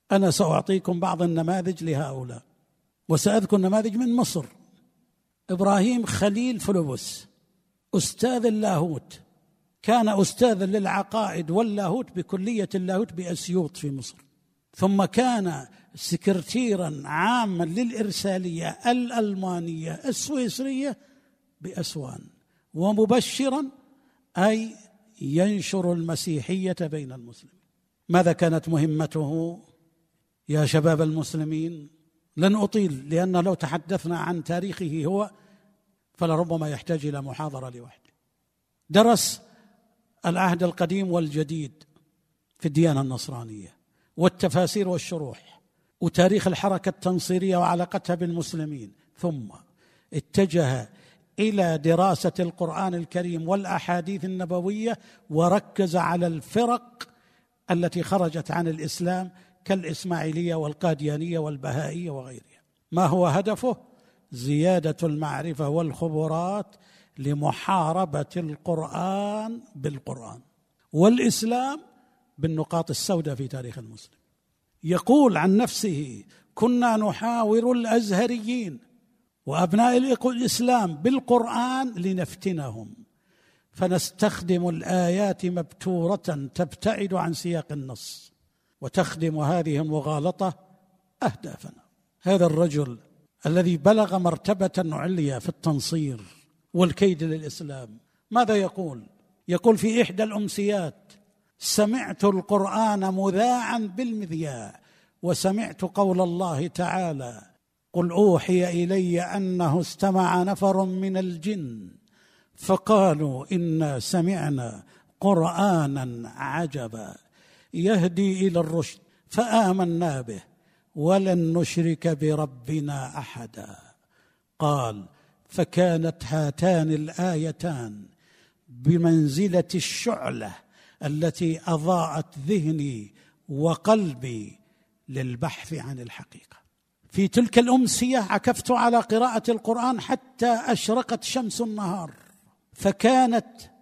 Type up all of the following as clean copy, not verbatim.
أنا سأعطيكم بعض النماذج لهؤلاء، وسأذكر نماذج من مصر. إبراهيم خليل فلوبس أستاذ اللاهوت، كان أستاذا للعقائد واللاهوت بكلية اللاهوت بأسيوط في مصر، ثم كان سكرتيرا عاما للإرسالية الألمانية السويسرية بأسوان، ومبشرا أي ينشر المسيحية بين المسلمين. ماذا كانت مهمته يا شباب المسلمين؟ لن أطيل، لأن لو تحدثنا عن تاريخه هو فلربما يحتاج إلى محاضرة لوحده. درس العهد القديم والجديد في الديانة النصرانية، والتفاسير والشروح، وتاريخ الحركة التنصيرية وعلاقتها بالمسلمين، ثم اتجه إلى دراسة القرآن الكريم والأحاديث النبوية، وركز على الفرق التي خرجت عن الإسلام كالإسماعيلية والقاديانية والبهائية وغيرها. ما هو هدفه؟ زيادة المعرفة والخبرات لمحاربة القرآن بالقرآن والإسلام بالنقاط السوداء في تاريخ المسلم. يقول عن نفسه: كنا نحاور الأزهريين وأبناء الإسلام بالقرآن لنفتنهم، فنستخدم الآيات مبتورة تبتعد عن سياق النص، وتخدم هذه المغالطة أهدافنا. هذا الرجل الذي بلغ مرتبة عليا في التنصير والكيد للإسلام ماذا يقول؟ يقول في إحدى الأمسيات: سمعت القرآن مذاعا بالمذياع، وسمعت قول الله تعالى: قل أوحي إلي أنه استمع نفر من الجن فقالوا إنا سمعنا قرآنا عجبا يهدي إلى الرشد فآمنا به ولن نشرك بربنا أحدا. قال: فكانت هاتان الآيتان بمنزلة الشعلة التي أضاءت ذهني وقلبي للبحث عن الحقيقة. في تلك الأمسية عكفت على قراءة القرآن حتى أشرقت شمس النهار، فكانت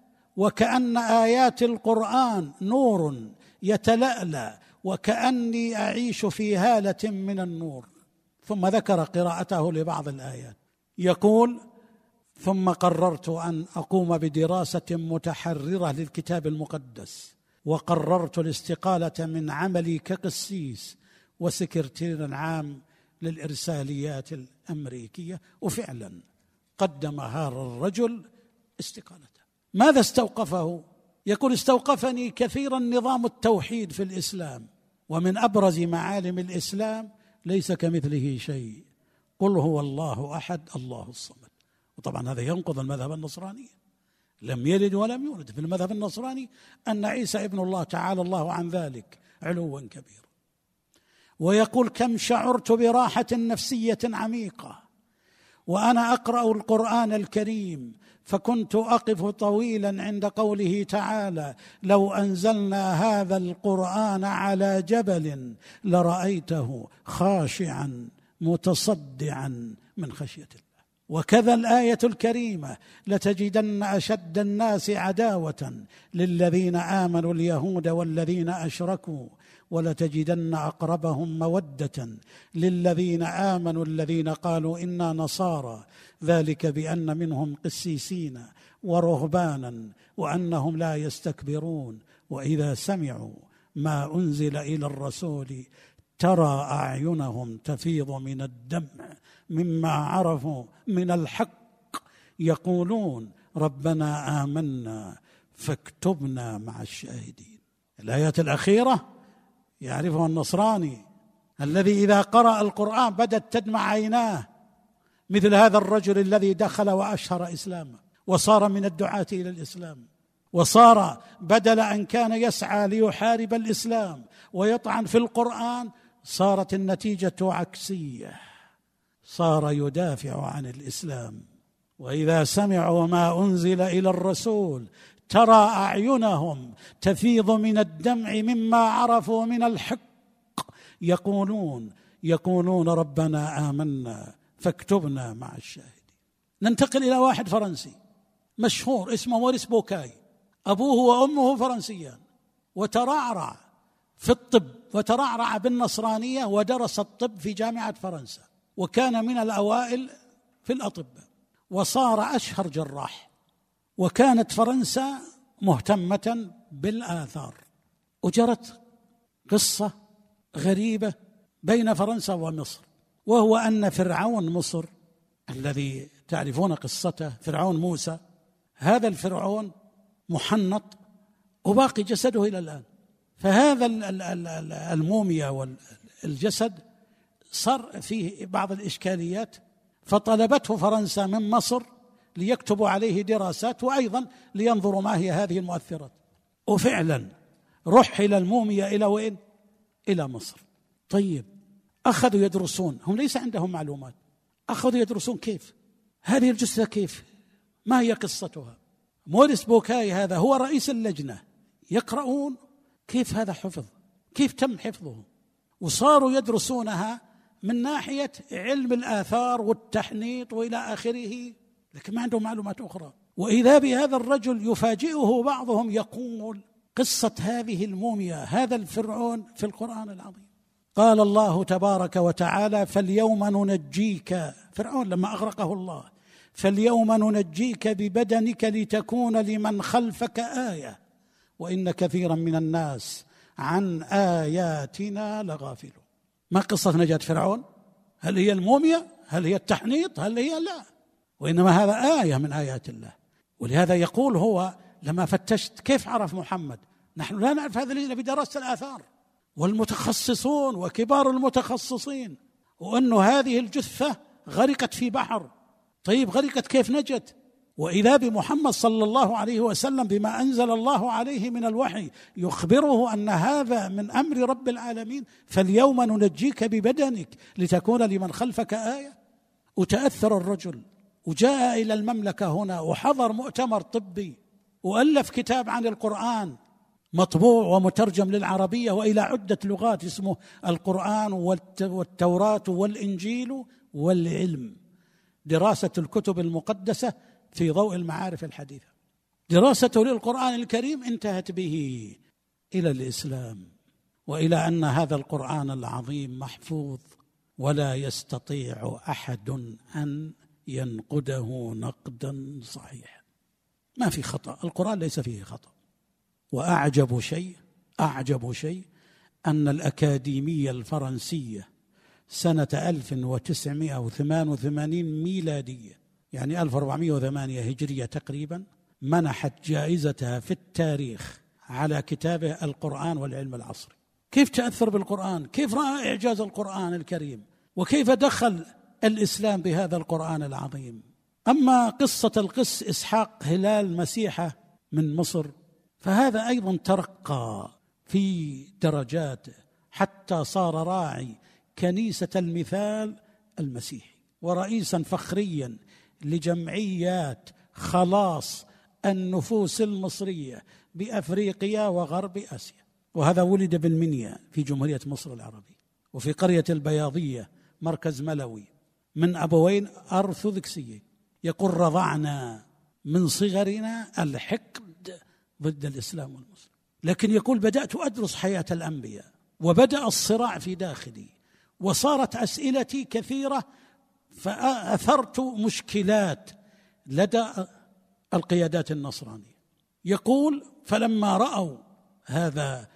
وكأن آيات القرآن نور يتلألأ، وكأني أعيش في هالة من النور. ثم ذكر قراءته لبعض الآيات، يقول: ثم قررت أن أقوم بدراسة متحررة للكتاب المقدس، وقررت الاستقالة من عملي كقسيس وسكرتير عام للإرساليات الأمريكية. وفعلا قدم هذا الرجل استقالته. ماذا استوقفه؟ يقول: استوقفني كثيرا نظام التوحيد في الإسلام، ومن أبرز معالم الإسلام ليس كمثله شيء، قل هو الله أحد الله الصمد. وطبعا هذا ينقض المذهب النصراني، لم يلد ولم يولد. في المذهب النصراني أن عيسى ابن الله، تعالى الله عن ذلك علوا كبيرا. ويقول: كم شعرت براحة نفسية عميقة وأنا أقرأ القرآن الكريم، فكنت أقف طويلا عند قوله تعالى: لو أنزلنا هذا القرآن على جبل لرأيته خاشعا متصدعا من خشية الله. وكذا الآية الكريمة: لتجدن أشد الناس عداوة للذين آمنوا اليهود والذين أشركوا ولتجدن أقربهم مودة للذين آمنوا الذين قالوا إنا نصارى ذلك بأن منهم قسيسين ورهبانا وأنهم لا يستكبرون وإذا سمعوا ما أنزل إلى الرسول ترى أعينهم تفيض من الدمع مما عرفوا من الحق يقولون ربنا آمنا فاكتبنا مع الشاهدين. الآيات الأخيرة يعرفها النصراني الذي إذا قرأ القرآن بدت تدمع عيناه، مثل هذا الرجل الذي دخل وأشهر إسلامه وصار من الدعاة إلى الإسلام، وصار بدل أن كان يسعى ليحارب الإسلام ويطعن في القرآن صارت النتيجة عكسية، صار يدافع عن الإسلام. وإذا سمعوا ما أنزل إلى الرسول ترى أعينهم تفيض من الدمع مما عرفوا من الحق يقولون ربنا آمنا فاكتبنا مع الشاهدين. ننتقل إلى واحد فرنسي مشهور اسمه موريس بوكاي، أبوه وأمه فرنسيان، وترعرع في الطب وترعرع بالنصرانية ودرس الطب في جامعة فرنسا، وكان من الأوائل في الأطباء، وصار أشهر جراح. وكانت فرنسا مهتمة بالآثار، وجرت قصة غريبة بين فرنسا ومصر، وهو أن فرعون مصر الذي تعرفون قصته، فرعون موسى، هذا الفرعون محنط وباقي جسده إلى الآن. فهذا الموميا والجسد صار فيه بعض الإشكاليات، فطلبته فرنسا من مصر ليكتبوا عليه دراسات، وأيضا لينظروا ما هي هذه المؤثرات. وفعلا رحل الموميا إلى وين؟ إلى مصر. طيب أخذوا يدرسون، هم ليس عندهم معلومات، أخذوا يدرسون كيف هذه الجثة، كيف، ما هي قصتها. موريس بوكاي هذا هو رئيس اللجنة، يقرؤون كيف هذا حفظ، كيف تم حفظه، وصاروا يدرسونها من ناحية علم الآثار والتحنيط وإلى آخره، لكن ما عندهم معلومات أخرى. وإذا بهذا الرجل يفاجئه بعضهم يقول قصة هذه الموميا، هذا الفرعون في القرآن العظيم. قال الله تبارك وتعالى: فاليوم ننجيك، فرعون لما أغرقه الله، فاليوم ننجيك ببدنك لتكون لمن خلفك آية وإن كثيرا من الناس عن آياتنا لغافلون. ما قصة نجاة فرعون؟ هل هي الموميا؟ هل هي التحنيط؟ هل هي؟ لا، وإنما هذا آية من آيات الله. ولهذا يقول هو: لما فتشت كيف عرف محمد؟ نحن لا نعرف هذا إلا بدراسة الآثار، والمتخصصون وكبار المتخصصين، وأنه هذه الجثة غرقت في بحر. طيب غرقت كيف نجت؟ وإذا بمحمد صلى الله عليه وسلم بما أنزل الله عليه من الوحي يخبره أن هذا من أمر رب العالمين، فاليوم ننجيك ببدنك لتكون لمن خلفك آية. وتأثر الرجل وجاء إلى المملكة هنا وحضر مؤتمر طبي، وألف كتاب عن القرآن مطبوع ومترجم للعربية وإلى عدة لغات، اسمه القرآن والتوراة والإنجيل والعلم، دراسة الكتب المقدسة في ضوء المعارف الحديثة. دراسته للقرآن الكريم انتهت به إلى الإسلام، وإلى أن هذا القرآن العظيم محفوظ ولا يستطيع أحد أن ينقده نقدا صحيحا، ما في خطأ، القرآن ليس فيه خطأ. وأعجب شيء أن الأكاديمية الفرنسية سنة 1988 ميلادية، يعني 1408 هجرية تقريبا، منحت جائزتها في التاريخ على كتابه القرآن والعلم العصري. كيف تأثر بالقرآن، كيف رأى إعجاز القرآن الكريم، وكيف دخل الإسلام بهذا القرآن العظيم. أما قصة القس إسحاق هلال مسيحة من مصر، فهذا أيضا ترقى في درجاته حتى صار راعي كنيسة المثال المسيحي، ورئيسا فخريا لجمعيات خلاص النفوس المصرية بأفريقيا وغرب آسيا. وهذا ولد بالمنيا في جمهورية مصر العربية، وفي قرية البياضية مركز ملوي، من أبوين أرثوذكسيين. يقول: رضعنا من صغرنا الحقد ضد الإسلام والمسلم، لكن يقول: بدأت أدرس حياة الأنبياء، وبدأ الصراع في داخلي، وصارت أسئلتي كثيرة، فأثرت مشكلات لدى القيادات النصرانية. يقول: فلما رأوا هذا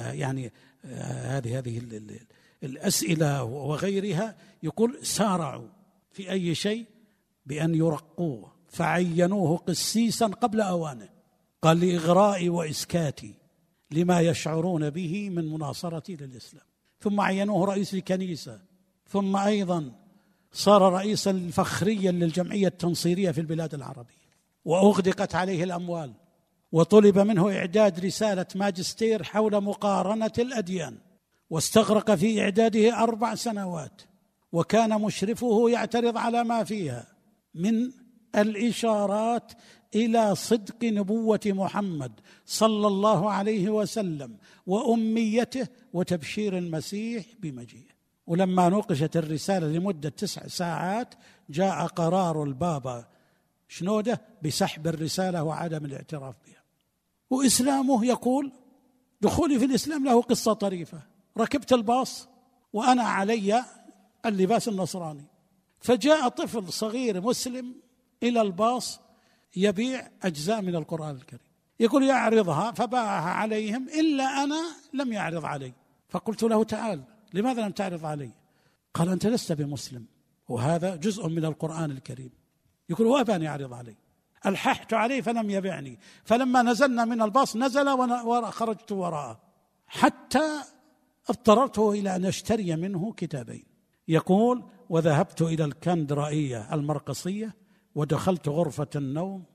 هذه الأسئلة وغيرها، يقول: سارعوا في أي شيء بأن يرقوه، فعينوه قسيسا قبل أوانه، قال: لإغرائي وإسكاتي لما يشعرون به من مناصرتي للإسلام. ثم عينوه رئيس الكنيسة، ثم أيضا صار رئيسا فخريا للجمعية التنصيرية في البلاد العربية، وأغدقت عليه الأموال، وطلب منه إعداد رسالة ماجستير حول مقارنة الأديان، واستغرق في إعداده 4 سنوات، وكان مشرفه يعترض على ما فيها من الإشارات إلى صدق نبوة محمد صلى الله عليه وسلم وأميته وتبشير المسيح بمجيئه. ولما نوقشت الرسالة لمدة 9 ساعات جاء قرار البابا شنودة بسحب الرسالة وعدم الاعتراف بها. وإسلامه، يقول: دخولي في الإسلام له قصة طريفة. ركبت الباص وأنا علي اللباس النصراني، فجاء طفل صغير مسلم إلى الباص يبيع أجزاء من القرآن الكريم، يقول يعرضها، فباعها عليهم إلا أنا لم يعرض علي. فقلت له تعال، لماذا لم تعرض علي؟ قال أنت لست بمسلم وهذا جزء من القرآن الكريم. يقول وأباني يعرض علي، ألححت عليه فلم يبعني، فلما نزلنا من الباص نزل وخرجت وراءه حتى اضطررته إلى أن أشتري منه كتابين. يقول وذهبت إلى الكندرائية المرقصية ودخلت غرفة النوم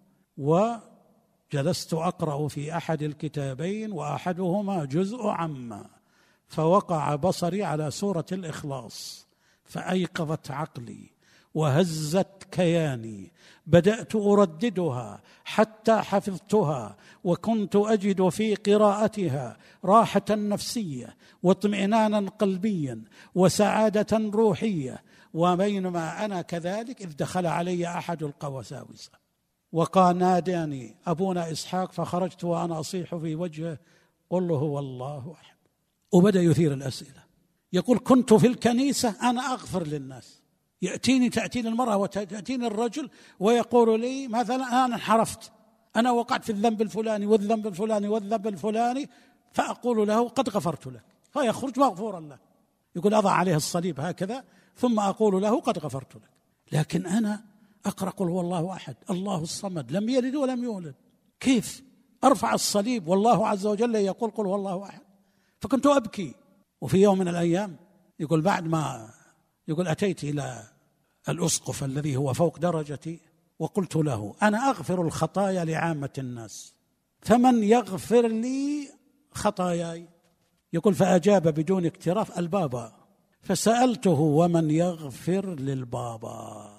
وجلست أقرأ في أحد الكتابين وأحدهما جزء عامة، فوقع بصري على سورة الإخلاص فأيقظت عقلي وهزت كياني، بدأت أرددها حتى حفظتها، وكنت أجد في قراءتها راحة نفسية واطمئنانا قلبيا وسعادة روحية. وبينما أنا كذلك إذ دخل علي أحد القواساوسة وقال ناداني أبونا إسحاق، فخرجت وأنا أصيح في وجهه قل هو الله أحد، وبدأ يثير الأسئلة. يقول كنت في الكنيسة أنا أغفر للناس، تأتيني المرأة وتأتيني الرجل ويقول لي مثلا أنا انحرفت، أنا وقعت في الذنب الفلاني والذنب الفلاني والذنب الفلاني، فأقول له قد غفرت لك، فيخرج مغفورا له. يقول أضع عليه الصليب هكذا ثم أقول له قد غفرت لك. لكن أنا أقرأ قل هو الله أحد الله الصمد لم يلد ولم يولد، كيف أرفع الصليب والله عز وجل يقول قل هو الله أحد؟ فكنت أبكي. وفي يوم من الأيام يقول بعد ما أتيت إلى الأسقف الذي هو فوق درجتي وقلت له أنا أغفر الخطايا لعامة الناس، فمن يغفر لي خطاياي؟ يقول فأجاب بدون اكتراث البابا، فسألته ومن يغفر للبابا؟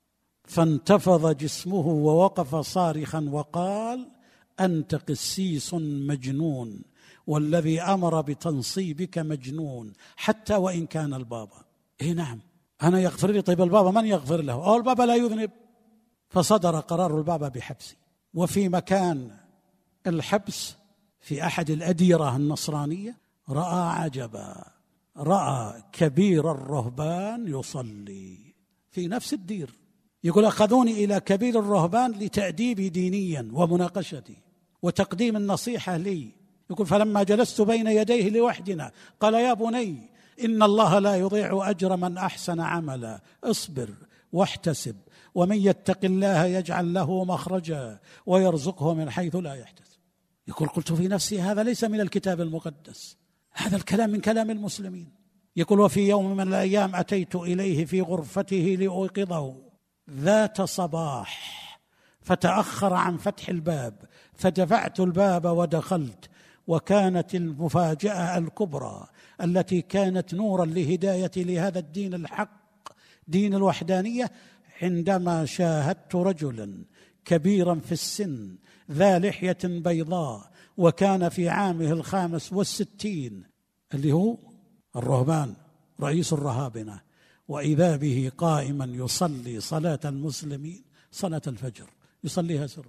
فانتفض جسمه ووقف صارخا وقال أنت قسيس مجنون، والذي أمر بتنصيبك مجنون حتى وإن كان البابا. إيه نعم أنا يغفر لي، طيب البابا من يغفر له؟ أو البابا لا يذنب. فصدر قرار البابا بحبسي. وفي مكان الحبس في أحد الأديرة النصرانية رأى عجبا، رأى كبير الرهبان يصلي في نفس الدير. يقول أخذوني إلى كبير الرهبان لتأديبي دينيا ومناقشتي وتقديم النصيحة لي. يقول فلما جلست بين يديه لوحدنا قال يا بني إن الله لا يضيع أجر من أحسن عملا، اصبر واحتسب، ومن يتق الله يجعل له مخرجا ويرزقه من حيث لا يحتسب. يقول قلت في نفسي هذا ليس من الكتاب المقدس، هذا الكلام من كلام المسلمين. يقول وفي يوم من الأيام أتيت إليه في غرفته لأوقظه ذات صباح، فتأخر عن فتح الباب، فدفعت الباب ودخلت. وكانت المفاجأة الكبرى التي كانت نورا لهدايتي لهذا الدين الحق دين الوحدانية عندما شاهدت رجلا كبيرا في السن ذا لحية بيضاء، وكان في عامه 65 اللي هو الرهبان رئيس الرهابنة، وإذا به قائما يصلي صلاة المسلمين صلاة الفجر يصليها سرا.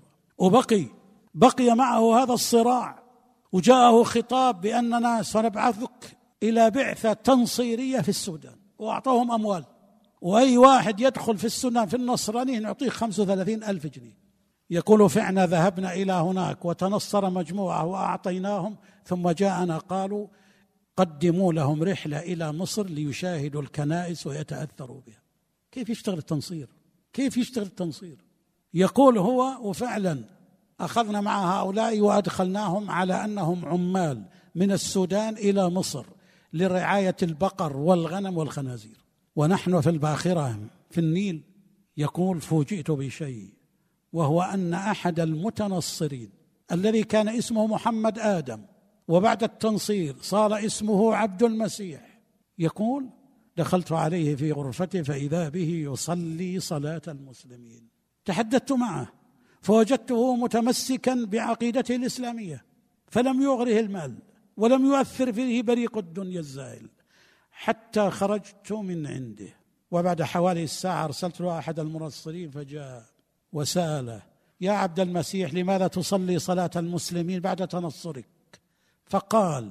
وبقي معه هذا الصراع، وجاءه خطاب بأننا سنبعثك إلى بعثة تنصيرية في السودان، وأعطاهم أموال، وأي واحد يدخل في السودان في النصرانية نعطيه 35,000 جنيه. يقول فعنا ذهبنا إلى هناك وتنصر مجموعة وأعطيناهم، ثم جاءنا قالوا قدموا لهم رحلة إلى مصر ليشاهدوا الكنائس ويتأثروا بها. كيف يشتغل التنصير؟ كيف يشتغل التنصير؟ يقول هو وفعلا أخذنا مع هؤلاء وأدخلناهم على أنهم عمال من السودان إلى مصر لرعاية البقر والغنم والخنازير، ونحن في الباخرة في النيل. يقول فوجئت بشيء، وهو أن أحد المتنصرين الذي كان اسمه محمد آدم وبعد التنصير صار اسمه عبد المسيح، يقول دخلت عليه في غرفته فإذا به يصلي صلاة المسلمين. تحدثت معه فوجدته متمسكا بعقيدته الإسلامية، فلم يغره المال ولم يؤثر فيه بريق الدنيا الزائل، حتى خرجت من عنده. وبعد حوالي الساعة أرسلت له أحد المنصرين فجاء وسأله يا عبد المسيح لماذا تصلي صلاة المسلمين بعد تنصرك؟ فقال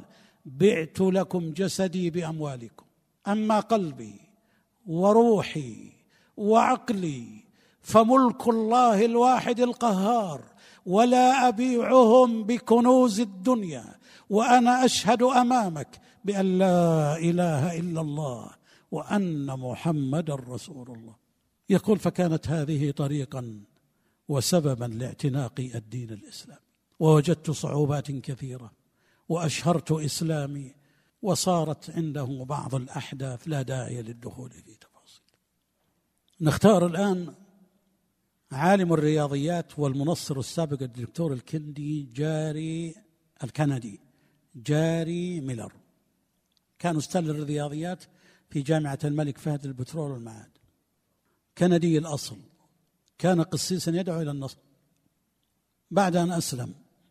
بعت لكم جسدي بأموالكم، أما قلبي وروحي وعقلي فملك الله الواحد القهار، ولا أبيعهم بكنوز الدنيا، وأنا أشهد أمامك بأن لا إله إلا الله وأن محمد رسول الله. يقول: فكانت هذه طريقا وسببا لاعتناق الدين الإسلامي، ووجدت صعوبات كثيرة، وأشهرت إسلامي، وصارت عنده بعض الأحداث لا داعي للدخول في تفاصيل. نختار الآن عالم الرياضيات والمنصر السابق الدكتور الكندي جاري ميلر. كان أستاذ الرياضيات في جامعة الملك فهد للبترول والمعادن، كندي الأصل، كان قسيسا يدعو إلى النصر. بعد أن أسلم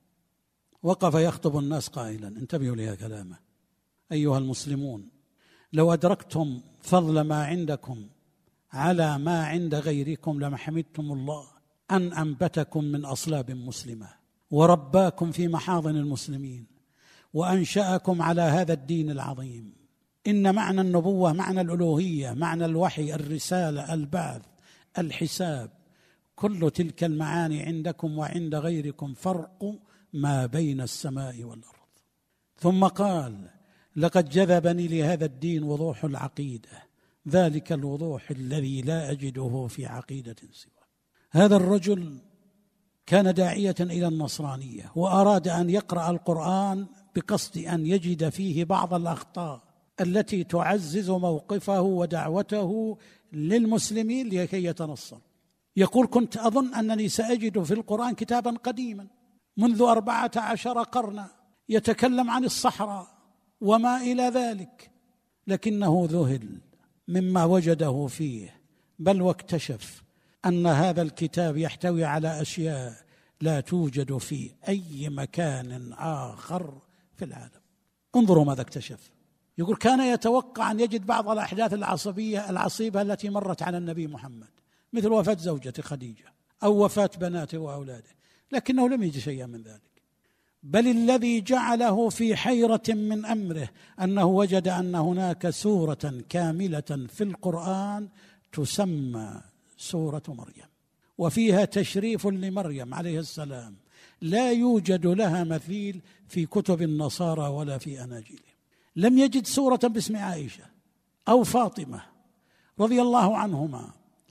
وقف يخطب الناس قائلا: انتبهوا لها كلامه: أيها المسلمون، لو أدركتم فضل ما عندكم على ما عند غيركم لما حمدتم الله أن أنبتكم من أصلاب مسلمة، ورباكم في محاضن المسلمين، وأنشأكم على هذا الدين العظيم. إن معنى النبوة، معنى الألوهية، معنى الوحي، الرسالة، البعث، الحساب، كل تلك المعاني عندكم وعند غيركم فرق ما بين السماء والأرض. ثم قال: لقد جذبني لهذا الدين وضوح العقيدة، ذلك الوضوح الذي لا أجده في عقيدة سواه. هذا الرجل كان داعية إلى النصرانية، وأراد أن يقرأ القرآن بقصد أن يجد فيه بعض الأخطاء التي تعزز موقفه ودعوته للمسلمين لكي يتنصر. يقول: كنت أظن أنني سأجد في القرآن كتابا قديما منذ 14 قرنا يتكلم عن الصحراء وما إلى ذلك، لكنه ذهل مما وجده فيه، بل واكتشف أن هذا الكتاب يحتوي على أشياء لا توجد في أي مكان آخر في العالم. انظروا ماذا اكتشف. يقول: كان يتوقع أن يجد بعض الأحداث العصيبة التي مرت على النبي محمد، مثل وفاة زوجته خديجة أو وفاة بناته وأولاده، لكنه لم يجد شيئا من ذلك. بل الذي جعله في حيرة من أمره أنه وجد أن هناك سورة كاملة في القرآن تسمى سورة مريم، وفيها تشريف لمريم عليه السلام لا يوجد لها مثيل في كتب النصارى ولا في أناجيلهم. لم يجد سورة باسم عائشة أو فاطمة رضي الله عنهما.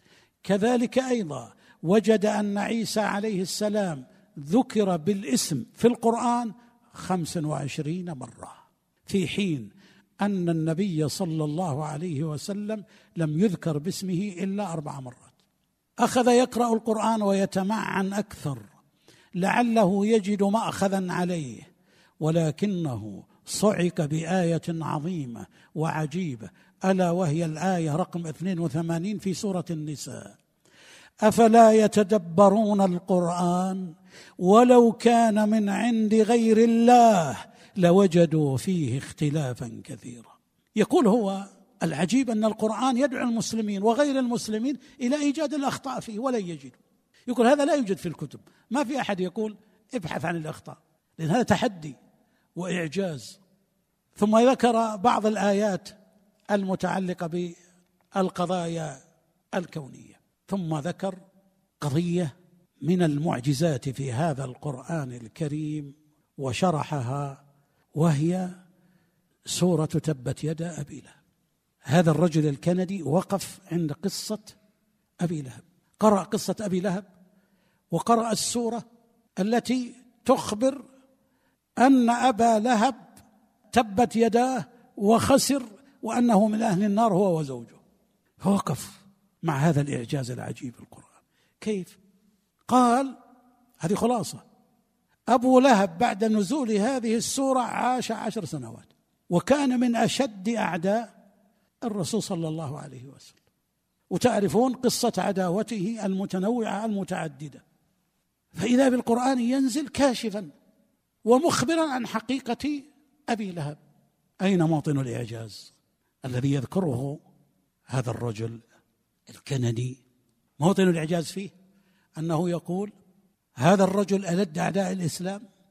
كذلك أيضا وجد أن عيسى عليه السلام ذكر بالاسم في القرآن 25 مرة، في حين أن النبي صلى الله عليه وسلم لم يذكر باسمه إلا 4 مرات. أخذ يقرأ القرآن ويتمعن أكثر لعله يجد مأخذا عليه، ولكنه صعق بآية عظيمة وعجيبة، ألا وهي الآية رقم 82 في سورة النساء: أفلا يتدبرون القرآن ولو كان من عند غير الله لوجدوا فيه اختلافا كثيرا. يقول هو العجيب أن القرآن يدعو المسلمين وغير المسلمين إلى إيجاد الأخطاء فيه ولا يجدوا. يقول هذا لا يوجد في الكتب، ما في أحد يقول ابحث عن الأخطاء، لأن هذا تحدي وإعجاز. ثم ذكر بعض الآيات المتعلقة بالقضايا الكونية، ثم ذكر قضية من المعجزات في هذا القرآن الكريم وشرحها، وهي سورة تبت يدا أبي لهب. هذا الرجل الكندي وقف عند قصة أبي لهب، قرأ قصة أبي لهب وقرأ السورة التي تخبر أن أبا لهب تبت يداه وخسر وأنه من أهل النار هو وزوجه. فوقف مع هذا الإعجاز العجيب القرآن. كيف؟ قال هذه خلاصة: أبو لهب بعد نزول هذه السورة عاش 10 سنوات، وكان من أشد أعداء الرسول صلى الله عليه وسلم، وتعرفون قصة عداوته المتنوعة المتعددة. فإذا بالقرآن ينزل كاشفا ومخبرا عن حقيقة أبي لهب. أين موطن الإعجاز الذي يذكره هذا الرجل الكندي؟ موطن الإعجاز فيه أنه يقول هذا الرجل ألد أعداء الإسلام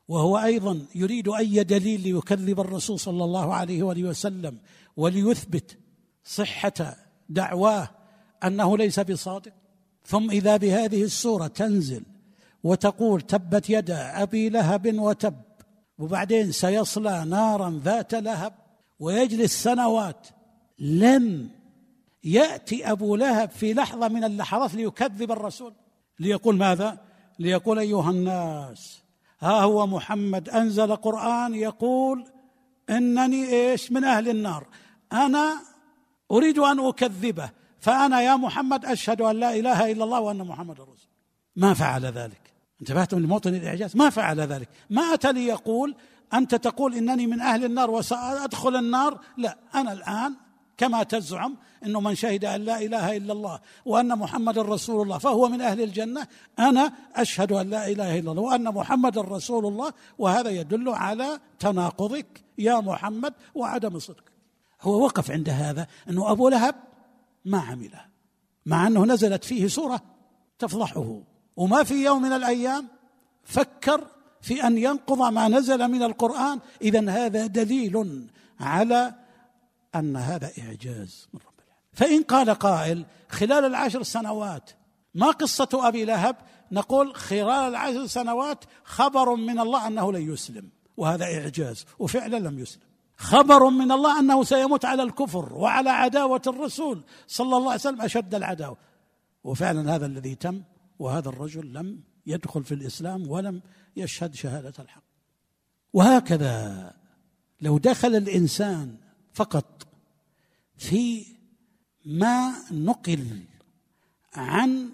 وهو أيضا يريد أي دليل ليكذب الرسول صلى الله عليه وآله وسلم وليثبت صحة دعواه أنه ليس بصادق. ثم إذا بهذه السورة تنزل وتقول تبت يدا أبي لهب وتب، وبعدين سيصلى نارا ذات لهب، ويجلس سنوات. لم يأتي أبو لهب في لحظة من اللحظات ليكذب الرسول، ليقول ماذا؟ ليقول أيها الناس ها هو محمد أنزل قرآن يقول إنني من أهل النار، أنا أريد أن أكذبه، فأنا يا محمد أشهد أن لا إله إلا الله وأن محمد رسول. ما فعل ذلك. انتبهتم لموطن الإعجاز؟ ما فعل ذلك. ما أتى ليقول أنت تقول إنني من أهل النار وسأدخل النار، لا، أنا الآن كما تزعم أنه من شهد أن لا إله إلا الله وأن محمد رسول الله فهو من أهل الجنة، أنا أشهد أن لا إله إلا الله وأن محمد رسول الله، وهذا يدل على تناقضك يا محمد وعدم صدقك. هو وقف عند هذا، أنه أبو لهب ما عمله، مع أنه نزلت فيه سورة تفضحه، وما في يوم من الأيام فكر في أن ينقض ما نزل من القرآن. إذن هذا دليل على أن هذا إعجاز من رب العالمين. فإن قال قائل خلال 10 سنوات ما قصة أبي لهب، نقول خلال 10 سنوات خبر من الله أنه لن يسلم، وهذا إعجاز، وفعلا لم يسلم. خبر من الله أنه سيموت على الكفر وعلى عداوة الرسول صلى الله عليه وسلم أشد العداوة، وفعلا هذا الذي تم. وهذا الرجل لم يدخل في الإسلام ولم يشهد شهادة الحق. وهكذا لو دخل الإنسان فقط في ما نقل عن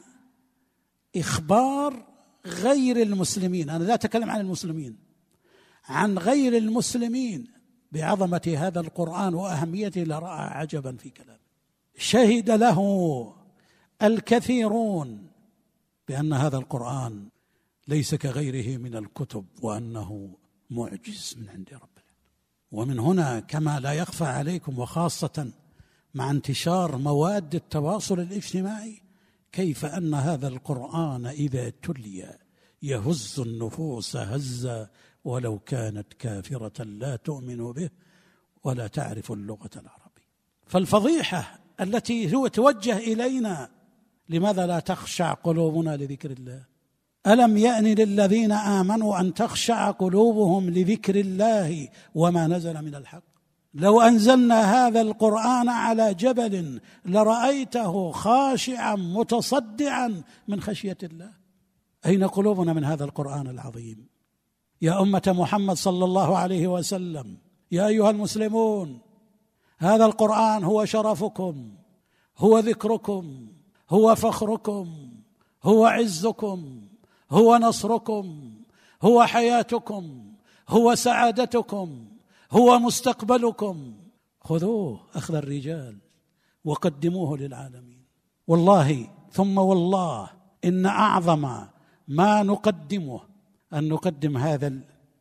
إخبار غير المسلمين، أنا لا أتكلم عن المسلمين، عن غير المسلمين بعظمة هذا القرآن وأهميته، لرأى عجبا في كلامه. شهد له الكثيرون بأن هذا القرآن ليس كغيره من الكتب، وأنه معجز من عند رب العالمين. ومن هنا كما لا يخفى عليكم، وخاصة مع انتشار مواد التواصل الاجتماعي، كيف أن هذا القرآن إذا تلي يهز النفوس هزا ولو كانت كافرة لا تؤمن به ولا تعرف اللغة العربية. فالفضيحة التي هو توجه إلينا، لماذا لا تخشع قلوبنا لذكر الله؟ ألم يأن للذين آمنوا أن تخشع قلوبهم لذكر الله وما نزل من الحق؟ لو أنزلنا هذا القرآن على جبل لرأيته خاشعا متصدعا من خشية الله. أين قلوبنا من هذا القرآن العظيم؟ يا أمة محمد صلى الله عليه وسلم، يا أيها المسلمون، هذا القرآن هو شرفكم، هو ذكركم، هو فخركم، هو عزكم، هو نصركم، هو حياتكم، هو سعادتكم، هو مستقبلكم. خذوه أخذ الرجال وقدموه للعالمين. والله ثم والله إن أعظم ما نقدمه أن نقدم هذا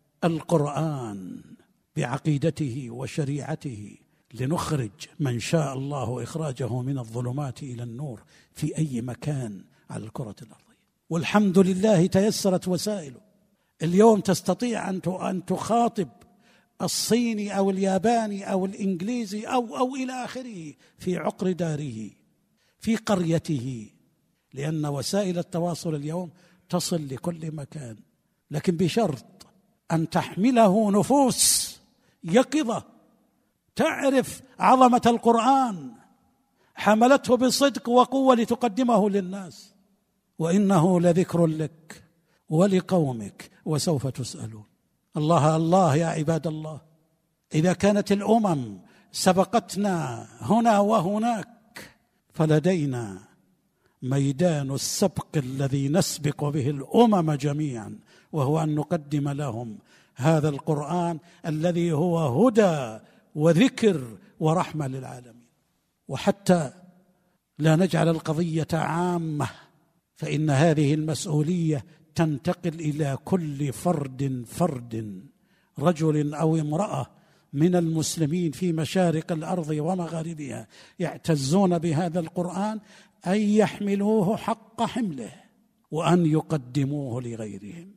القرآن بعقيدته وشريعته، لنخرج من شاء الله إخراجه من الظلمات إلى النور في أي مكان على الكرة الأرضية. والحمد لله تيسرت وسائله. اليوم تستطيع أن تخاطب الصيني أو الياباني أو الإنجليزي أو إلى آخره في عقر داره في قريته، لأن وسائل التواصل اليوم تصل لكل مكان، لكن بشرط أن تحمله نفوس يقظة تعرف عظمة القرآن، حملته بصدق وقوة لتقدمه للناس. وإنه لذكر لك ولقومك وسوف تسألون. الله الله يا عباد الله، إذا كانت الأمم سبقتنا هنا وهناك، فلدينا ميدان السبق الذي نسبق به الأمم جميعا، وهو أن نقدم لهم هذا القرآن الذي هو هدى وذكر ورحمة للعالمين. وحتى لا نجعل القضية عامة، فإن هذه المسؤولية تنتقل إلى كل فرد رجل أو امرأة من المسلمين في مشارق الأرض ومغاربها يعتزون بهذا القرآن، أن يحملوه حق حمله وأن يقدموه لغيرهم.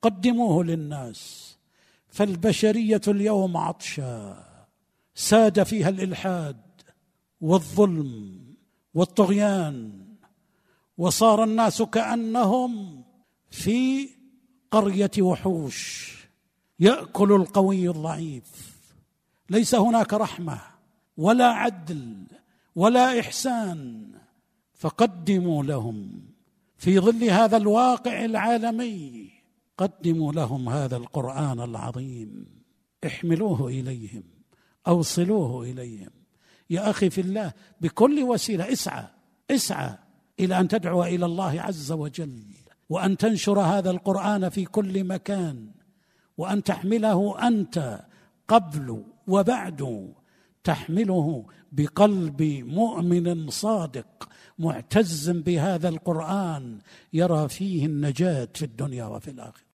قدموه للناس. فالبشرية اليوم عطشى، ساد فيها الإلحاد والظلم والطغيان، وصار الناس كأنهم في قرية وحوش يأكل القوي الضعيف. ليس هناك رحمة ولا عدل ولا إحسان. فقدموا لهم في ظل هذا الواقع العالمي، قدموا لهم هذا القرآن العظيم، احملوه إليهم، أوصلوه إليهم. يا أخي في الله، بكل وسيلة اسعى إلى أن تدعو إلى الله عز وجل، وأن تنشر هذا القرآن في كل مكان، وأن تحمله أنت قبل وبعد، تحمله بقلب مؤمن صادق معتز بهذا القرآن يرى فيه النجاة في الدنيا وفي الآخرة.